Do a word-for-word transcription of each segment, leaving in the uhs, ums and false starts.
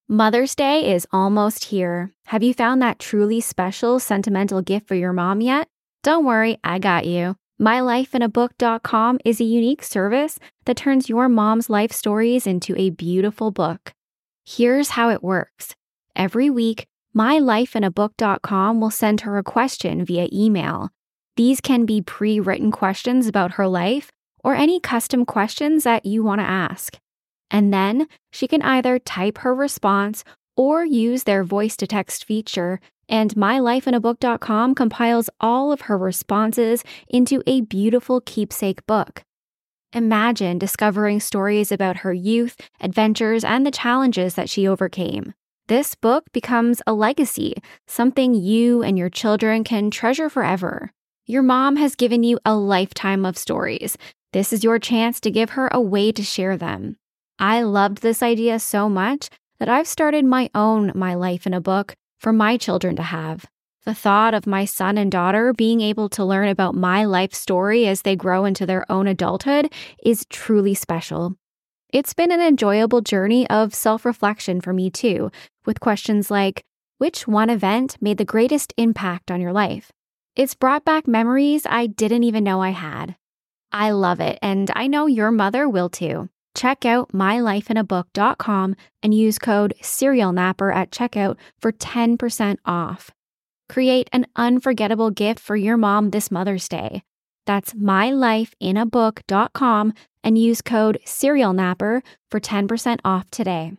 Mother's Day is almost here. Have you found that truly special sentimental gift for your mom yet? Don't worry, I got you. my life in a book dot com is a unique service that turns your mom's life stories into a beautiful book. Here's how it works. Every week, my life in a book dot com will send her a question via email. These can be pre-written questions about her life or any custom questions that you want to ask. And then she can either type her response or use their voice-to-text feature, and my life in a book dot com compiles all of her responses into a beautiful keepsake book. Imagine discovering stories about her youth, adventures, and the challenges that she overcame. This book becomes a legacy, something you and your children can treasure forever. Your mom has given you a lifetime of stories. This is your chance to give her a way to share them. I loved this idea so much that I've started my own My Life in a Book for my children to have. The thought of my son and daughter being able to learn about my life story as they grow into their own adulthood is truly special. It's been an enjoyable journey of self-reflection for me too, with questions like, which one event made the greatest impact on your life? It's brought back memories I didn't even know I had. I love it, and I know your mother will too. Check out my life in a book dot com and use code SerialNapper at checkout for ten percent off. Create an unforgettable gift for your mom this Mother's Day. That's my life in a book dot com and use code SerialNapper for ten percent off today.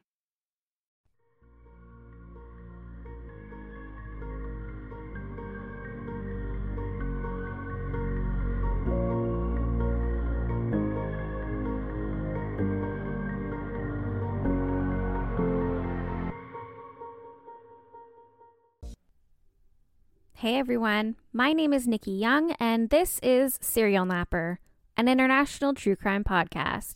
Hey everyone, my name is Nikki Young, and this is Serial Napper, an international true crime podcast.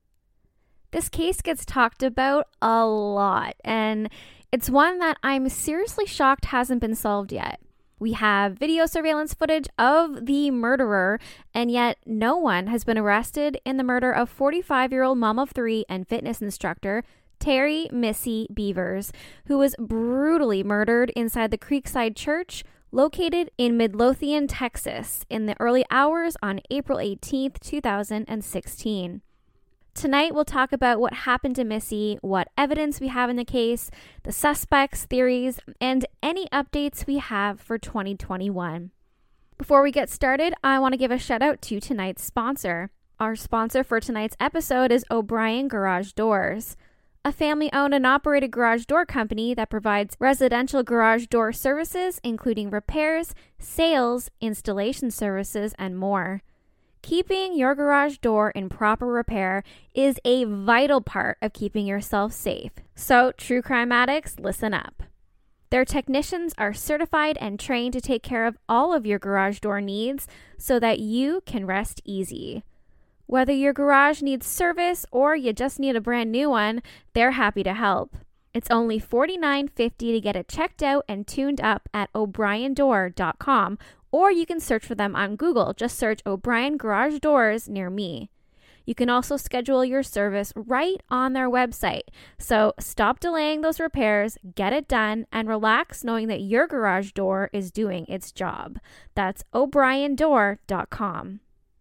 This case gets talked about a lot, and it's one that I'm seriously shocked hasn't been solved yet. We have video surveillance footage of the murderer, and yet no one has been arrested in the murder of forty-five-year-old mom of three and fitness instructor Terry Missy Beavers, who was brutally murdered inside the Creekside Church located in Midlothian, Texas, in the early hours on April eighteenth, two thousand sixteen. Tonight, we'll talk about what happened to Missy, what evidence we have in the case, the suspects, theories, and any updates we have for twenty twenty-one. Before we get started, I want to give a shout out to tonight's sponsor. Our sponsor for tonight's episode is O'Brien Garage Doors, a family-owned and operated garage door company that provides residential garage door services, including repairs, sales, installation services, and more. Keeping your garage door in proper repair is a vital part of keeping yourself safe. So, true crime addicts, listen up. Their technicians are certified and trained to take care of all of your garage door needs so that you can rest easy. Whether your garage needs service or you just need a brand new one, they're happy to help. It's only forty-nine fifty to get it checked out and tuned up at o'brien door dot com, or you can search for them on Google. Just search O'Brien Garage Doors near me. You can also schedule your service right on their website. So stop delaying those repairs, get it done, and relax knowing that your garage door is doing its job. That's o'brien door dot com.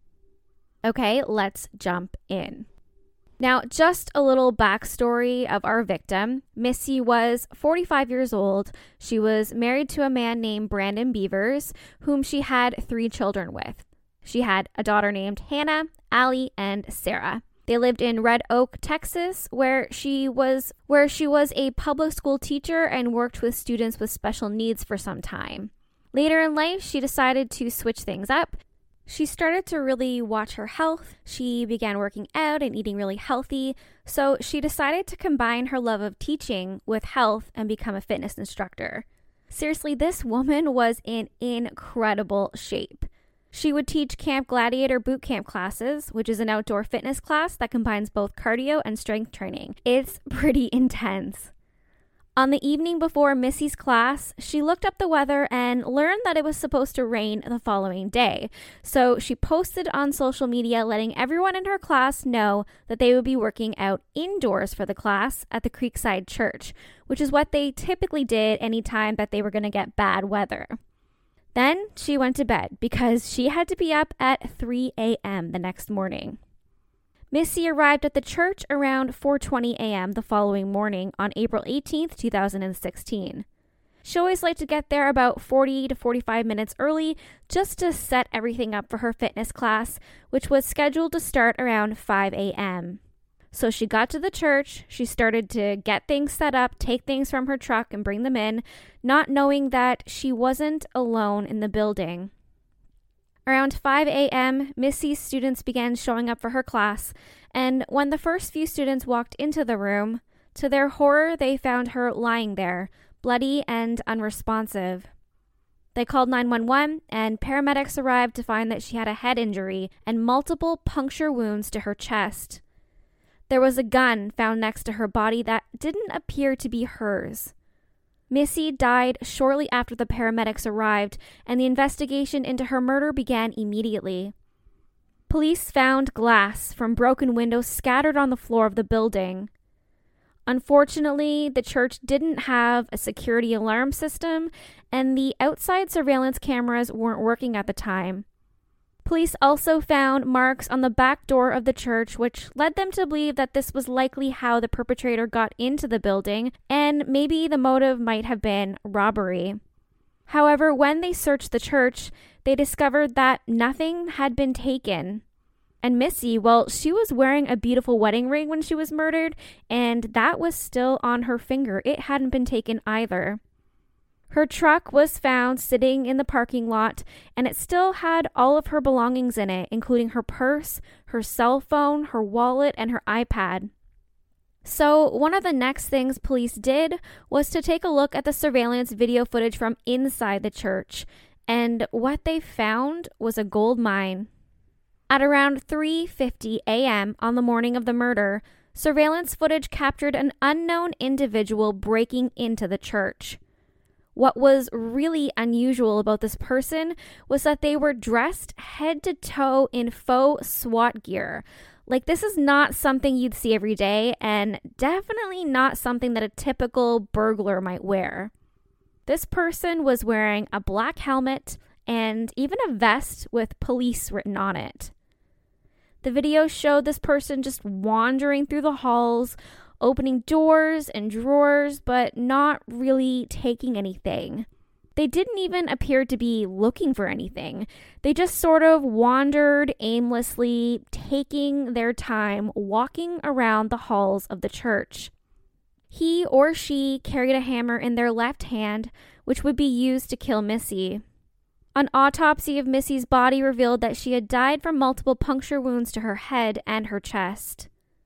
Okay, let's jump in. Now, just a little backstory of our victim. Missy was forty-five years old. She was married to a man named Brandon Beavers, whom she had three children with. She had a daughter named Hannah, Allie, and Sarah. They lived in Red Oak, Texas, where she was where she was a public school teacher and worked with students with special needs for some time. Later in life, she decided to switch things up. She started to really watch her health. She began working out and eating really healthy. So she decided to combine her love of teaching with health and become a fitness instructor. Seriously, this woman was in incredible shape. She would teach Camp Gladiator boot camp classes, which is an outdoor fitness class that combines both cardio and strength training. It's pretty intense. On the evening before Missy's class, she looked up the weather and learned that it was supposed to rain the following day. So she posted on social media letting everyone in her class know that they would be working out indoors for the class at the Creekside Church, which is what they typically did anytime that they were going to get bad weather. Then she went to bed because she had to be up at three a.m. the next morning. Missy arrived at the church around four twenty a.m. the following morning on April eighteenth, two thousand sixteen. She always liked to get there about forty to forty-five minutes early just to set everything up for her fitness class, which was scheduled to start around five a.m. So she got to the church, she started to get things set up, take things from her truck and bring them in, not knowing that she wasn't alone in the building. Around five a.m., Missy's students began showing up for her class, and when the first few students walked into the room, to their horror, they found her lying there, bloody and unresponsive. They called nine one one, and paramedics arrived to find that she had a head injury and multiple puncture wounds to her chest. There was a gun found next to her body that didn't appear to be hers. Missy died shortly after the paramedics arrived, and the investigation into her murder began immediately. Police found glass from broken windows scattered on the floor of the building. Unfortunately, the church didn't have a security alarm system, and the outside surveillance cameras weren't working at the time. Police also found marks on the back door of the church, which led them to believe that this was likely how the perpetrator got into the building, and maybe the motive might have been robbery. However, when they searched the church, they discovered that nothing had been taken. And Missy, well, she was wearing a beautiful wedding ring when she was murdered, and that was still on her finger. It hadn't been taken either. Her truck was found sitting in the parking lot, and it still had all of her belongings in it, including her purse, her cell phone, her wallet, and her iPad. So one of the next things police did was to take a look at the surveillance video footage from inside the church, and what they found was a gold mine. At around three fifty a.m. on the morning of the murder, surveillance footage captured an unknown individual breaking into the church. What was really unusual about this person was that they were dressed head to toe in faux SWAT gear. Like, this is not something you'd see every day, and definitely not something that a typical burglar might wear. This person was wearing a black helmet and even a vest with police written on it. The video showed this person just wandering through the halls, opening doors and drawers, but not really taking anything. They didn't even appear to be looking for anything. They just sort of wandered aimlessly, taking their time walking around the halls of the church. He or she carried a hammer in their left hand, which would be used to kill Missy. An autopsy of Missy's body revealed that she had died from multiple puncture wounds to her head and her chest.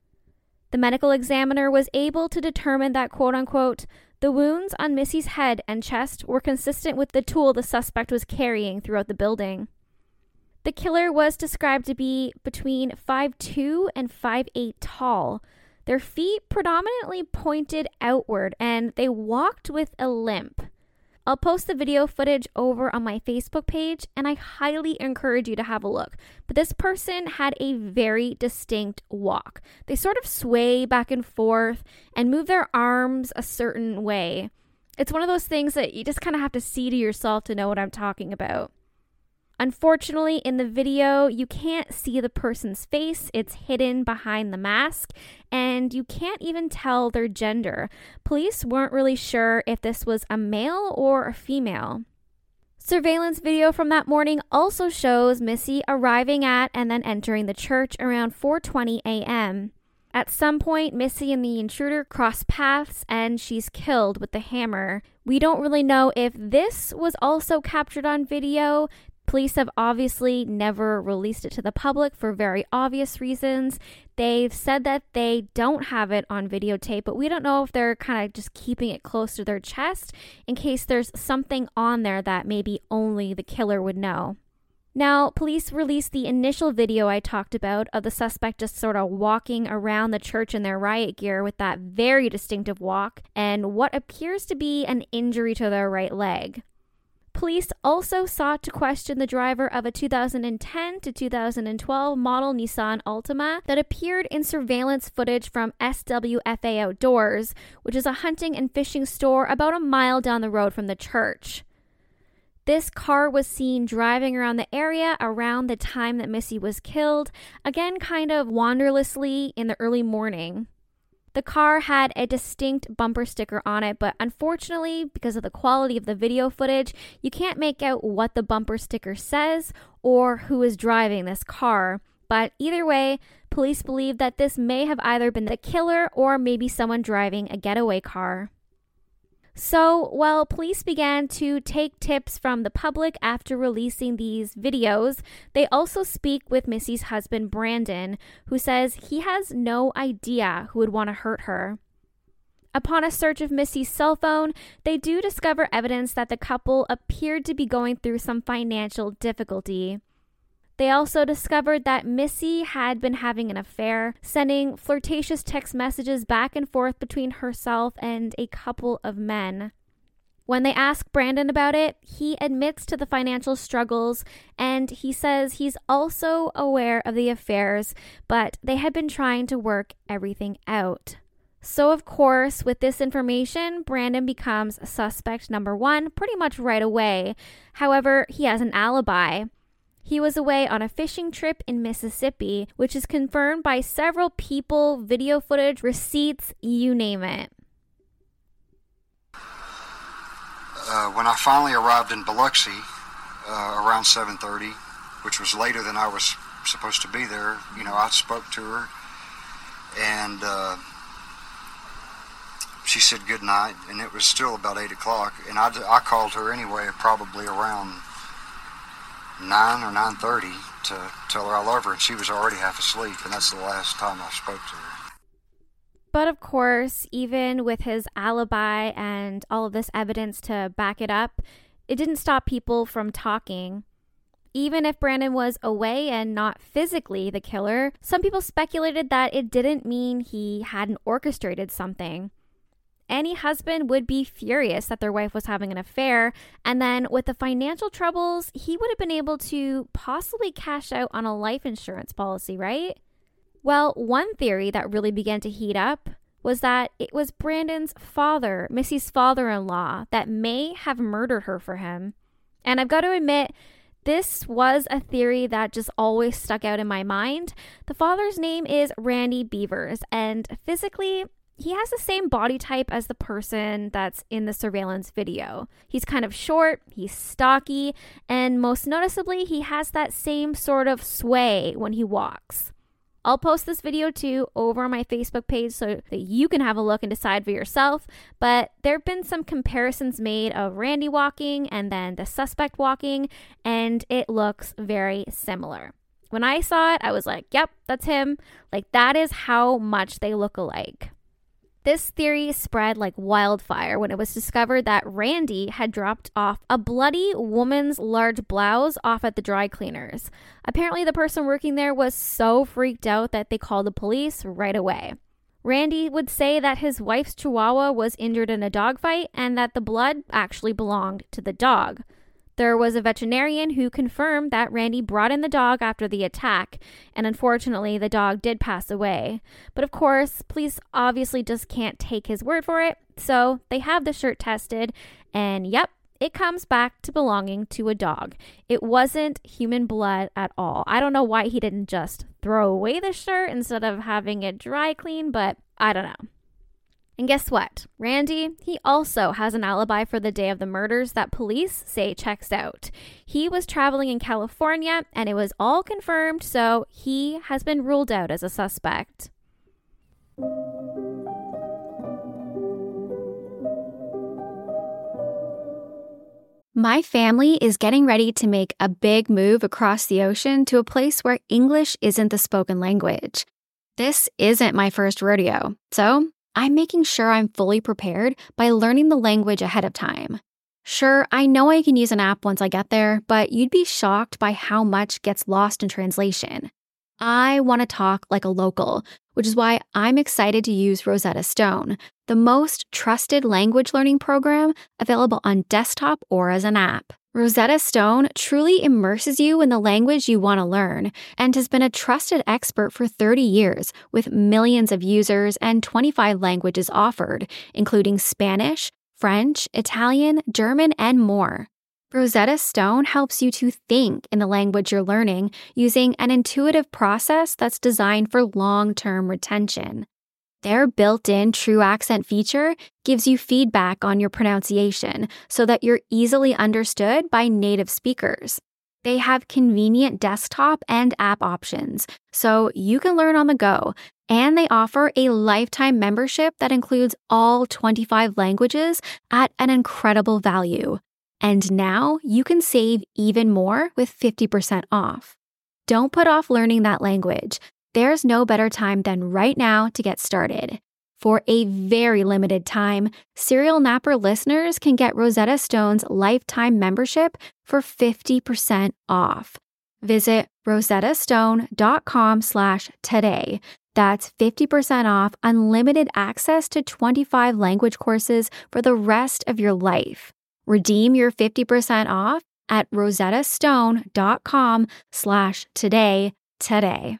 The medical examiner was able to determine that, quote-unquote, the wounds on Missy's head and chest were consistent with the tool the suspect was carrying throughout the building. The killer was described to be between five foot two and five foot eight tall. Their feet predominantly pointed outward, and they walked with a limp. I'll post the video footage over on my Facebook page, and I highly encourage you to have a look. But this person had a very distinct walk. They sort of sway back and forth and move their arms a certain way. It's one of those things that you just kind of have to see to yourself to know what I'm talking about. Unfortunately, in the video, you can't see the person's face. It's hidden behind the mask, and you can't even tell their gender. Police weren't really sure if this was a male or a female. Surveillance video from that morning also shows Missy arriving at and then entering the church around four twenty a.m. At some point, Missy and the intruder cross paths, and she's killed with the hammer. We don't really know if this was also captured on video. Police have obviously never released it to the public for very obvious reasons. They've said that they don't have it on videotape, but we don't know if they're kind of just keeping it close to their chest in case there's something on there that maybe only the killer would know. Now, police released the initial video I talked about of the suspect just sort of walking around the church in their riot gear with that very distinctive walk and what appears to be an injury to their right leg. Police also sought to question the driver of a two thousand ten to two thousand twelve model Nissan Altima that appeared in surveillance footage from S W F A Outdoors, which is a hunting and fishing store about a mile down the road from the church. This car was seen driving around the area around the time that Missy was killed, again kind of wanderlessly in the early morning. The car had a distinct bumper sticker on it, but unfortunately, because of the quality of the video footage, you can't make out what the bumper sticker says or who is driving this car. But either way, police believe that this may have either been the killer or maybe someone driving a getaway car. So, while police began to take tips from the public after releasing these videos, they also speak with Missy's husband, Brandon, who says he has no idea who would want to hurt her. Upon a search of Missy's cell phone, they do discover evidence that the couple appeared to be going through some financial difficulty. They also discovered that Missy had been having an affair, sending flirtatious text messages back and forth between herself and a couple of men. When they ask Brandon about it, he admits to the financial struggles, and he says he's also aware of the affairs, but they had been trying to work everything out. So, of course, with this information, Brandon becomes suspect number one pretty much right away. However, he has an alibi. He was away on a fishing trip in Mississippi, which is confirmed by several people, video footage, receipts, you name it. Uh, when I finally arrived in Biloxi uh, around seven thirty, which was later than I was supposed to be there, you know, I spoke to her, and uh, she said good night, and it was still about eight o'clock, and I, I called her anyway, probably around nine or nine thirty to tell her I love her, and she was already half asleep, and that's the last time I spoke to her. But of course, even with his alibi and all of this evidence to back it up, it didn't stop people from talking. Even if Brandon was away and not physically the killer, some people speculated that it didn't mean he hadn't orchestrated something. Any husband would be furious that their wife was having an affair, and then with the financial troubles, he would have been able to possibly cash out on a life insurance policy, right? Well, one theory that really began to heat up was that it was Brandon's father, Missy's father-in-law, that may have murdered her for him. And I've got to admit, this was a theory that just always stuck out in my mind. The father's name is Randy Beavers, and physically, he has the same body type as the person that's in the surveillance video. He's kind of short, he's stocky, and most noticeably, he has that same sort of sway when he walks. I'll post this video too over on my Facebook page so that you can have a look and decide for yourself, but there have been some comparisons made of Randy walking and then the suspect walking, and it looks very similar. When I saw it, I was like, yep, that's him. Like, that is how much they look alike. This theory spread like wildfire when it was discovered that Randy had dropped off a bloody woman's large blouse off at the dry cleaners. Apparently, the person working there was so freaked out that they called the police right away. Randy would say that his wife's chihuahua was injured in a dogfight and that the blood actually belonged to the dog. There was a veterinarian who confirmed that Randy brought in the dog after the attack, and unfortunately, the dog did pass away. But of course, police obviously just can't take his word for it, so they have the shirt tested, and yep, it comes back to belonging to a dog. It wasn't human blood at all. I don't know why he didn't just throw away the shirt instead of having it dry clean, but I don't know. And guess what? Randy, he also has an alibi for the day of the murders that police say checks out. He was traveling in California and it was all confirmed, so he has been ruled out as a suspect. My family is getting ready to make a big move across the ocean to a place where English isn't the spoken language. This isn't my first rodeo, so I'm making sure I'm fully prepared by learning the language ahead of time. Sure, I know I can use an app once I get there, but you'd be shocked by how much gets lost in translation. I want to talk like a local, which is why I'm excited to use Rosetta Stone, the most trusted language learning program available on desktop or as an app. Rosetta Stone truly immerses you in the language you want to learn and has been a trusted expert for thirty years with millions of users and twenty-five languages offered, including Spanish, French, Italian, German, and more. Rosetta Stone helps you to think in the language you're learning using an intuitive process that's designed for long-term retention. Their built-in True Accent feature gives you feedback on your pronunciation so that you're easily understood by native speakers. They have convenient desktop and app options, so you can learn on the go, and they offer a lifetime membership that includes all twenty-five languages at an incredible value. And now you can save even more with fifty percent off. Don't put off learning that language. There's no better time than right now to get started. For a very limited time, Serial Napper listeners can get Rosetta Stone's lifetime membership for fifty percent off. Visit rosettastone.com slash today. That's fifty percent off unlimited access to twenty-five language courses for the rest of your life. Redeem your fifty percent off at rosettastone.com slash today today.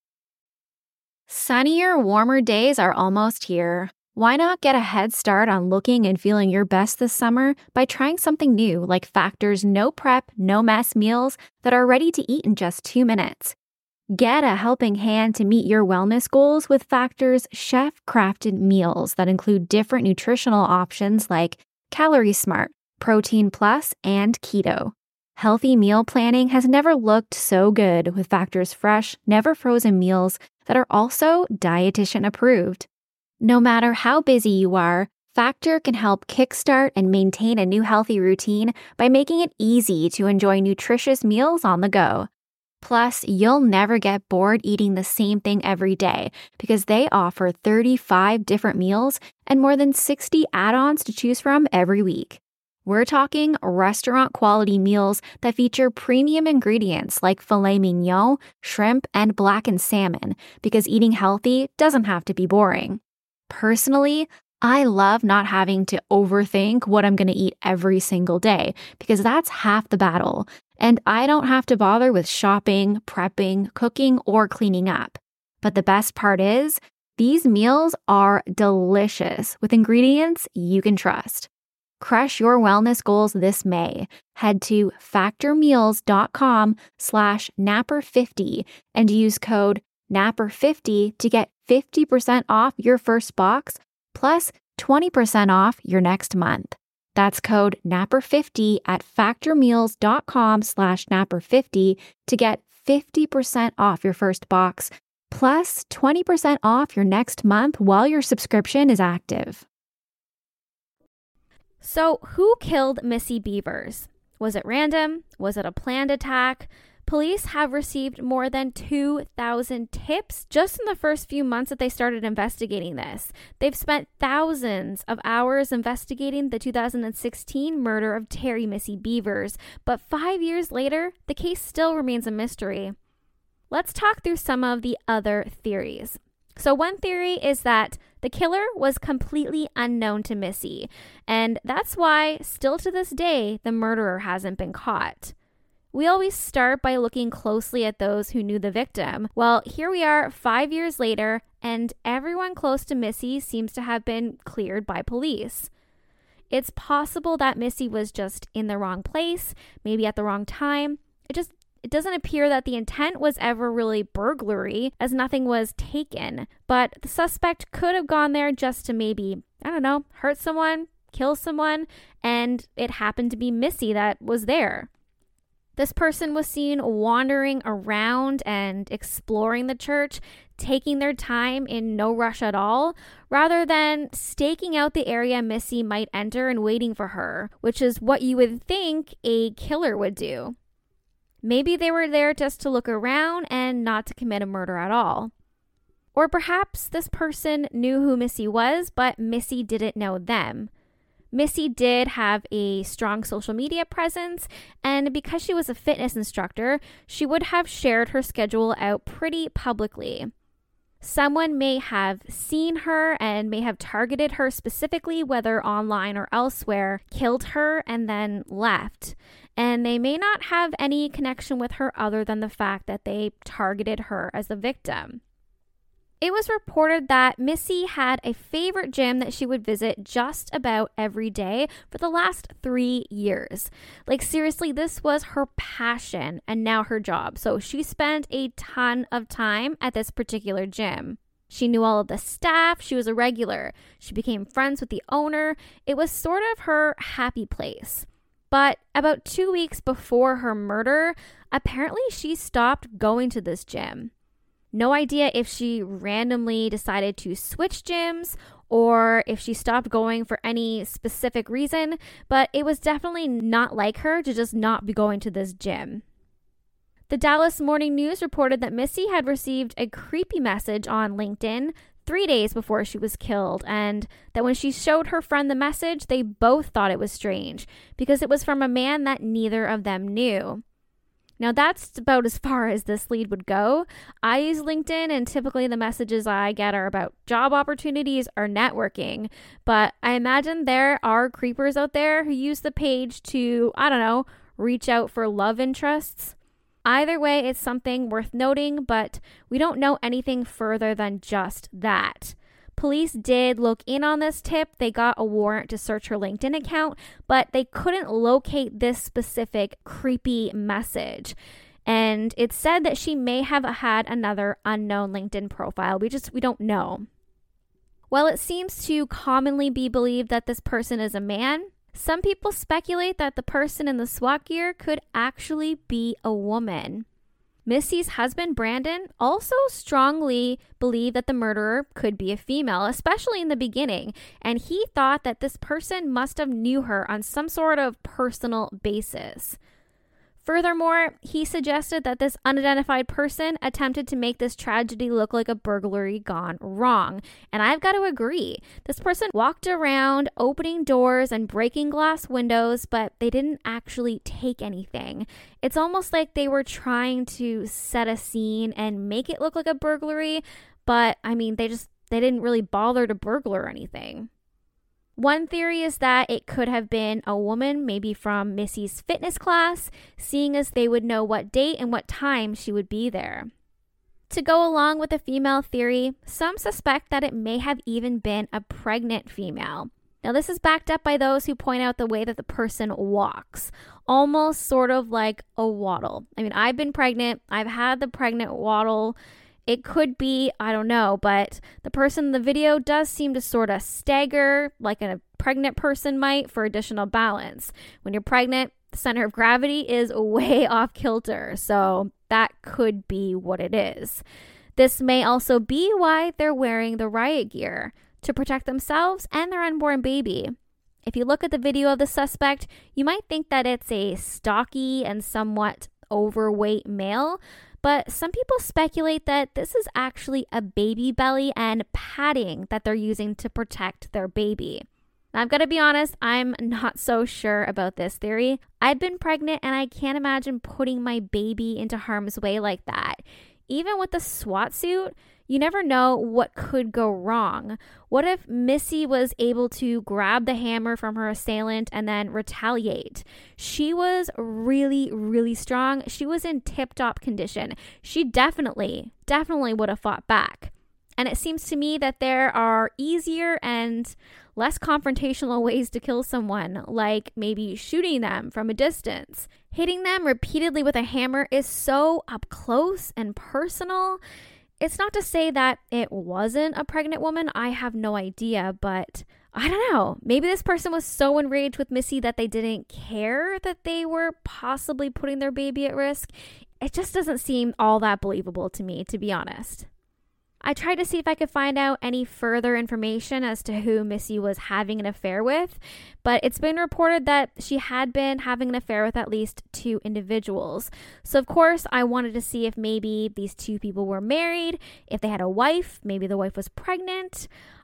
Sunnier, warmer days are almost here. Why not get a head start on looking and feeling your best this summer by trying something new like Factor's no prep, no mess meals that are ready to eat in just two minutes. Get a helping hand to meet your wellness goals with Factor's chef-crafted meals that include different nutritional options like Calorie Smart, Protein Plus, and Keto. Healthy meal planning has never looked so good with Factor's fresh, never frozen meals that are also dietitian approved. No matter how busy you are, Factor can help kickstart and maintain a new healthy routine by making it easy to enjoy nutritious meals on the go. Plus, you'll never get bored eating the same thing every day because they offer thirty-five different meals and more than sixty add-ons to choose from every week. We're talking restaurant-quality meals that feature premium ingredients like filet mignon, shrimp, and blackened salmon, because eating healthy doesn't have to be boring. Personally, I love not having to overthink what I'm going to eat every single day, because that's half the battle, and I don't have to bother with shopping, prepping, cooking, or cleaning up. But the best part is, these meals are delicious with ingredients you can trust. Crush your wellness goals this May. Head to factormeals.com slash napper50 and use code napper fifty to get fifty percent off your first box plus twenty percent off your next month. That's code napper fifty at factormeals.com slash napper50 to get fifty percent off your first box plus twenty percent off your next month while your subscription is active. So, who killed Missy Bevers? Was it random? Was it a planned attack? Police have received more than two thousand tips just in the first few months that they started investigating this. They've spent thousands of hours investigating the two thousand sixteen murder of Terry Missy Bevers, but five years later, the case still remains a mystery. Let's talk through some of the other theories. So one theory is that the killer was completely unknown to Missy, and that's why, still to this day, the murderer hasn't been caught. We always start by looking closely at those who knew the victim. Well, here we are five years later, and everyone close to Missy seems to have been cleared by police. It's possible that Missy was just in the wrong place, maybe at the wrong time. It just It doesn't appear that the intent was ever really burglary, as nothing was taken, but the suspect could have gone there just to maybe, I don't know, hurt someone, kill someone, and it happened to be Missy that was there. This person was seen wandering around and exploring the church, taking their time in no rush at all, rather than staking out the area Missy might enter and waiting for her, which is what you would think a killer would do. Maybe they were there just to look around and not to commit a murder at all. Or perhaps this person knew who Missy was, but Missy didn't know them. Missy did have a strong social media presence, and because she was a fitness instructor, she would have shared her schedule out pretty publicly. Someone may have seen her and may have targeted her specifically, whether online or elsewhere, killed her, and then left. And they may not have any connection with her other than the fact that they targeted her as the victim. It was reported that Missy had a favorite gym that she would visit just about every day for the last three years. Like, seriously, this was her passion and now her job. So she spent a ton of time at this particular gym. She knew all of the staff. She was a regular. She became friends with the owner. It was sort of her happy place. But about two weeks before her murder, apparently she stopped going to this gym. No idea if she randomly decided to switch gyms or if she stopped going for any specific reason, but it was definitely not like her to just not be going to this gym. The Dallas Morning News reported that Missy had received a creepy message on LinkedIn three days before she was killed, and that when she showed her friend the message, they both thought it was strange because it was from a man that neither of them knew. Now, that's about as far as this lead would go. I use LinkedIn, and typically the messages I get are about job opportunities or networking. But I imagine there are creepers out there who use the page to, I don't know, reach out for love interests. Either way, it's something worth noting, but we don't know anything further than just that. Police did look in on this tip. They got a warrant to search her LinkedIn account, but they couldn't locate this specific creepy message. And it said that she may have had another unknown LinkedIn profile. We just, we don't know. While it seems to commonly be believed that this person is a man, some people speculate that the person in the SWAT gear could actually be a woman. Missy's husband, Brandon, also strongly believed that the murderer could be a female, especially in the beginning, and he thought that this person must have knew her on some sort of personal basis. Furthermore, he suggested that this unidentified person attempted to make this tragedy look like a burglary gone wrong. And I've got to agree. This person walked around opening doors and breaking glass windows, but they didn't actually take anything. It's almost like they were trying to set a scene and make it look like a burglary, but I mean, they just, they didn't really bother to burglar or anything. One theory is that it could have been a woman, maybe from Missy's fitness class, seeing as they would know what date and what time she would be there. To go along with the female theory, some suspect that it may have even been a pregnant female. Now, this is backed up by those who point out the way that the person walks, almost sort of like a waddle. I mean, I've been pregnant. I've had the pregnant waddle. It could be, I don't know, but the person in the video does seem to sort of stagger like a pregnant person might for additional balance. When you're pregnant, the center of gravity is way off kilter, so that could be what it is. This may also be why they're wearing the riot gear, to protect themselves and their unborn baby. If you look at the video of the suspect, you might think that it's a stocky and somewhat overweight male, but some people speculate that this is actually a baby belly and padding that they're using to protect their baby. Now, I've got to be honest, I'm not so sure about this theory. I've been pregnant and I can't imagine putting my baby into harm's way like that. Even with the SWAT suit, you never know what could go wrong. What if Missy was able to grab the hammer from her assailant and then retaliate? She was really, really strong. She was in tip-top condition. She definitely, definitely would have fought back. And it seems to me that there are easier and less confrontational ways to kill someone, like maybe shooting them from a distance. Hitting them repeatedly with a hammer is so up close and personal. It's not to say that it wasn't a pregnant woman. I have no idea, but I don't know. Maybe this person was so enraged with Missy that they didn't care that they were possibly putting their baby at risk. It just doesn't seem all that believable to me, to be honest. I tried to see if I could find out any further information as to who Missy was having an affair with, but it's been reported that she had been having an affair with at least two individuals. So, of course, I wanted to see if maybe these two people were married, if they had a wife, maybe the wife was pregnant.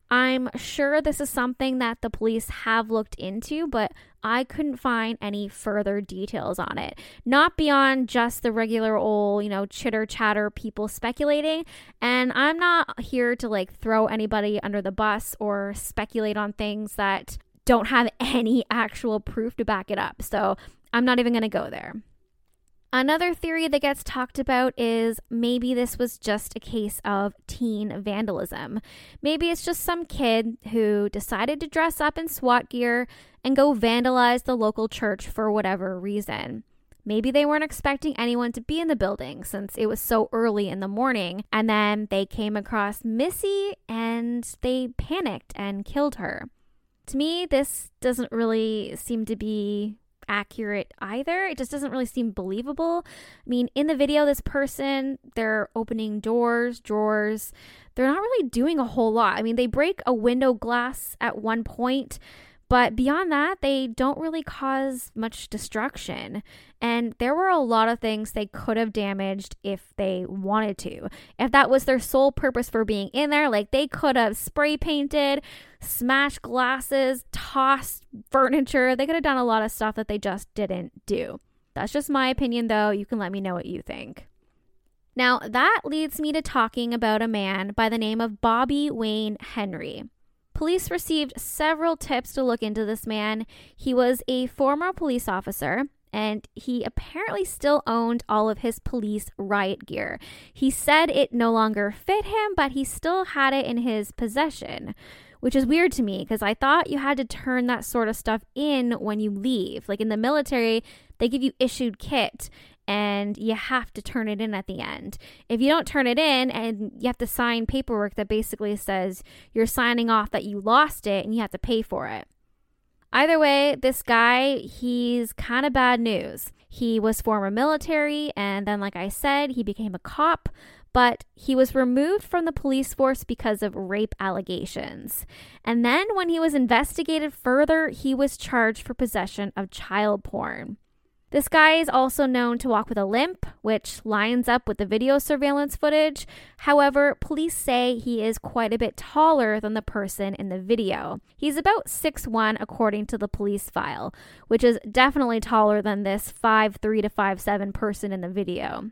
I'm sure this is something that the police have looked into, but I couldn't find any further details on it. Not beyond just the regular old, you know, chitter chatter people speculating. And I'm not here to like throw anybody under the bus or speculate on things that don't have any actual proof to back it up. So I'm not even going to go there. Another theory that gets talked about is maybe this was just a case of teen vandalism. Maybe it's just some kid who decided to dress up in SWAT gear and go vandalize the local church for whatever reason. Maybe they weren't expecting anyone to be in the building since it was so early in the morning, and then they came across Missy and they panicked and killed her. To me, this doesn't really seem to be accurate either. It just doesn't really seem believable. I mean, in the video, this person, they're opening doors, drawers. They're not really doing a whole lot. I mean, they break a window glass at one point, but beyond that, they don't really cause much destruction. And there were a lot of things they could have damaged if they wanted to. If that was their sole purpose for being in there, like they could have spray painted, smashed glasses, tossed furniture. They could have done a lot of stuff that they just didn't do. That's just my opinion, though. You can let me know what you think. Now, that leads me to talking about a man by the name of Bobby Wayne Henry. Police received several tips to look into this man. He was a former police officer, and he apparently still owned all of his police riot gear. He said it no longer fit him, but he still had it in his possession, which is weird to me because I thought you had to turn that sort of stuff in when you leave. Like in the military, they give you issued kit, and you have to turn it in at the end. If you don't turn it in, and you have to sign paperwork that basically says you're signing off that you lost it and you have to pay for it. Either way, this guy, he's kind of bad news. He was former military, and then, like I said, he became a cop, but he was removed from the police force because of rape allegations. And then when he was investigated further, he was charged for possession of child porn. This guy is also known to walk with a limp, which lines up with the video surveillance footage. However, police say he is quite a bit taller than the person in the video. He's about six one according to the police file, which is definitely taller than this five three to five seven person in the video.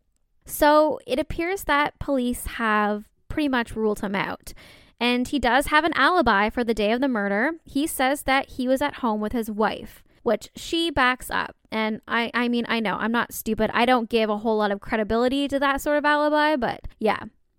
So it appears that police have pretty much ruled him out. And he does have an alibi for the day of the murder. He says that he was at home with his wife, which she backs up. And I, I mean, I know, I'm not stupid. I don't give a whole lot of credibility to that sort of alibi, but yeah.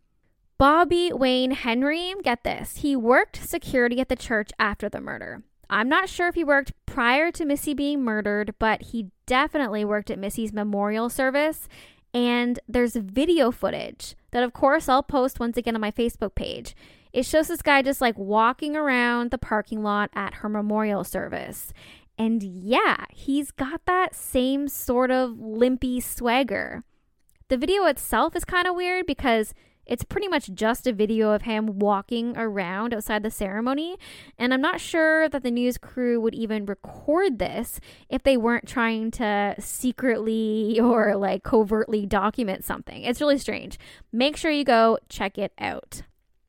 Bobby Wayne Henry, get this, he worked security at the church after the murder. I'm not sure if he worked prior to Missy being murdered, but he definitely worked at Missy's memorial service. And there's video footage that, of course, I'll post once again on my Facebook page. It shows this guy just like walking around the parking lot at her memorial service. And yeah, he's got that same sort of limpy swagger. The video itself is kind of weird because it's pretty much just a video of him walking around outside the ceremony. And I'm not sure that the news crew would even record this if they weren't trying to secretly or like covertly document something. It's really strange. Make sure you go check it out.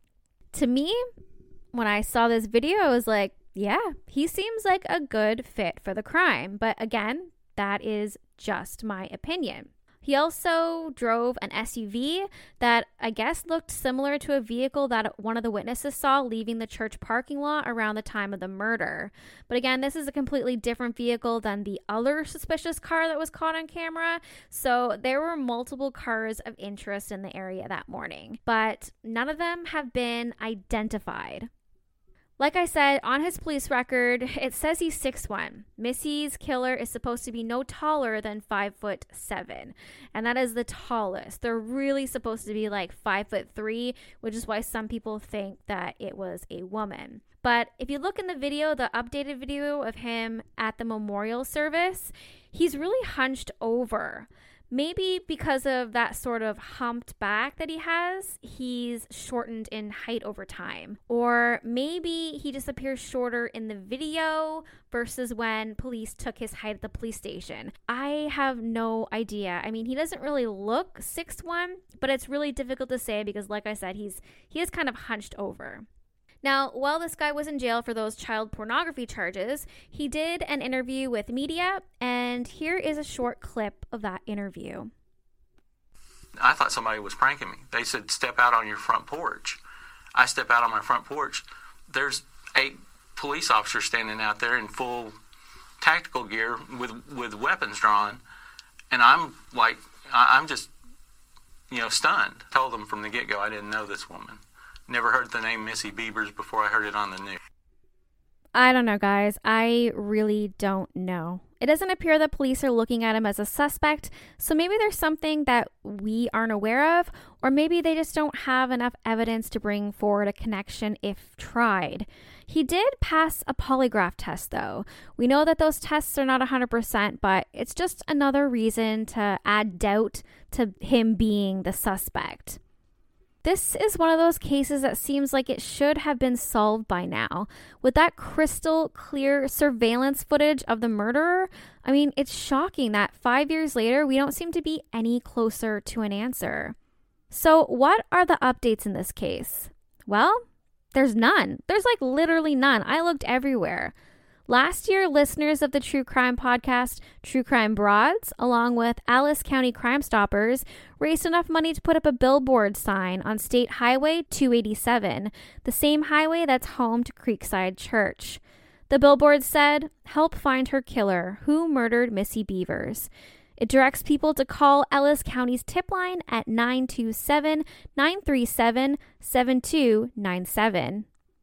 To me, when I saw this video, I was like, yeah, he seems like a good fit for the crime. But again, that is just my opinion. He also drove an S U V that I guess looked similar to a vehicle that one of the witnesses saw leaving the church parking lot around the time of the murder. But again, this is a completely different vehicle than the other suspicious car that was caught on camera. So there were multiple cars of interest in the area that morning, but none of them have been identified. Like I said, on his police record, it says he's six one. Missy's killer is supposed to be no taller than five foot seven. And that is the tallest. They're really supposed to be like five foot three, which is why some people think that it was a woman. But if you look in the video, the updated video of him at the memorial service, he's really hunched over. Maybe because of that sort of humped back that he has, he's shortened in height over time. Or maybe he just appears shorter in the video versus when police took his height at the police station. I have no idea. I mean, he doesn't really look six one, but it's really difficult to say because, like I said, he's he is kind of hunched over. Now, while this guy was in jail for those child pornography charges, he did an interview with media, and here is a short clip of that interview. I thought somebody was pranking me. They said, step out on your front porch. I step out on my front porch. There's eight police officers standing out there in full tactical gear with, with weapons drawn. And I'm like, I'm just, you know, stunned. Told them from the get-go I didn't know this woman. Never heard the name Missy Bevers before I heard it on the news. I don't know, guys. I really don't know. It doesn't appear that police are looking at him as a suspect, so maybe there's something that we aren't aware of, or maybe they just don't have enough evidence to bring forward a connection if tried. He did pass a polygraph test, though. We know that those tests are not one hundred percent, but it's just another reason to add doubt to him being the suspect. This is one of those cases that seems like it should have been solved by now. With that crystal clear surveillance footage of the murderer, I mean, it's shocking that five years later, we don't seem to be any closer to an answer. So what are the updates in this case? Well, there's none. There's like literally none. I looked everywhere. Last year, listeners of the true crime podcast, True Crime Broads, along with Alice County Crime Stoppers, raised enough money to put up a billboard sign on State Highway two eighty-seven, the same highway that's home to Creekside Church. The billboard said, "Help find her killer, who murdered Missy Bevers." It directs people to call Ellis County's tip line at nine two seven, nine three seven, seven two nine seven.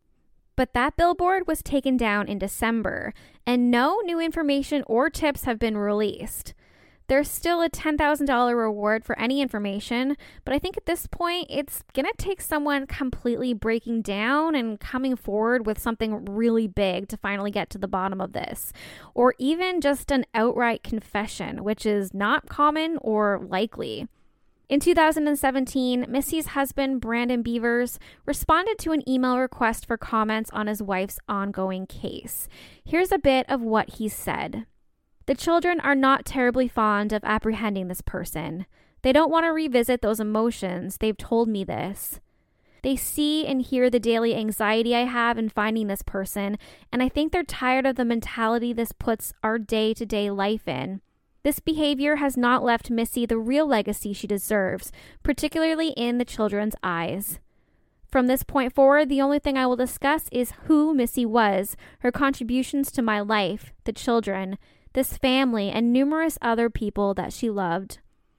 But that billboard was taken down in December, and no new information or tips have been released. There's still a ten thousand dollars reward for any information, but I think at this point, it's going to take someone completely breaking down and coming forward with something really big to finally get to the bottom of this. Or even just an outright confession, which is not common or likely. In two thousand seventeen, Missy's husband, Brandon Bevers, responded to an email request for comments on his wife's ongoing case. Here's a bit of what he said. "The children are not terribly fond of apprehending this person. They don't want to revisit those emotions. They've told me this. They see and hear the daily anxiety I have in finding this person, and I think they're tired of the mentality this puts our day-to-day life in. This behavior has not left Missy the real legacy she deserves, particularly in the children's eyes. From this point forward, the only thing I will discuss is who Missy was, her contributions to my life, the children, this family, and numerous other people that she loved.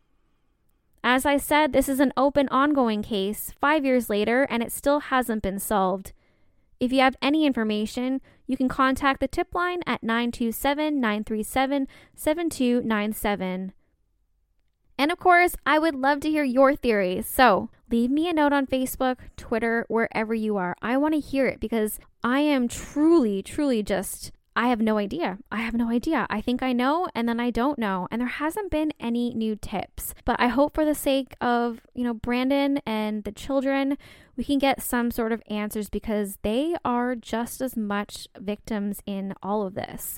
As I said, this is an open, ongoing case, five years later, and it still hasn't been solved. If you have any information, you can contact the tip line at nine two seven, nine three seven, seven two nine seven. And of course, I would love to hear your theories. So leave me a note on Facebook, Twitter, wherever you are. I want to hear it because I am truly, truly just, I have no idea. I have no idea. I think I know, and then I don't know. And there hasn't been any new tips. But I hope for the sake of, you know, Brandon and the children, we can get some sort of answers because they are just as much victims in all of this.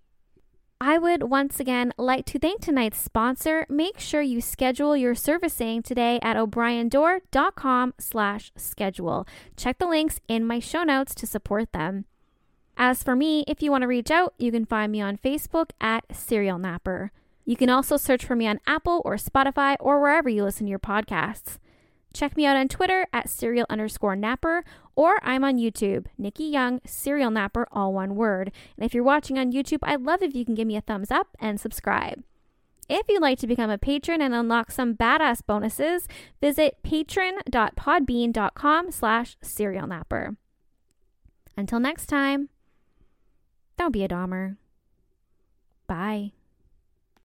I would once again like to thank tonight's sponsor. Make sure you schedule your servicing today at o'brien door dot com slash schedule. Check the links in my show notes to support them. As for me, if you want to reach out, you can find me on Facebook at Serial Napper. You can also search for me on Apple or Spotify or wherever you listen to your podcasts. Check me out on Twitter at serial underscore napper, or I'm on YouTube, Nikki Young, Serial Napper, all one word. And if you're watching on YouTube, I'd love if you can give me a thumbs up and subscribe. If you'd like to become a patron and unlock some badass bonuses, visit patron.podbean.com slash serial napper. Until next time, don't be a Dahmer. Bye.